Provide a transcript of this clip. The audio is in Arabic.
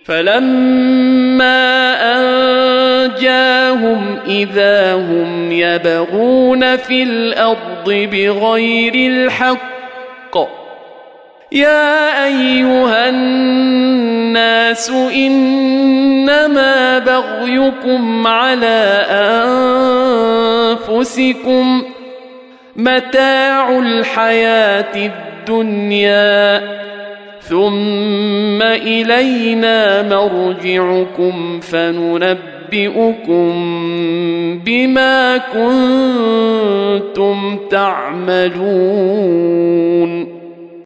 فلما أنجاهم إذا هم يبغون في الأرض بغير الحق يا أيها الناس إنما بغيكم على أنفسكم متاع الحياة الدنيا ثم إلينا مرجعكم فننبئكم بما كنتم تعملون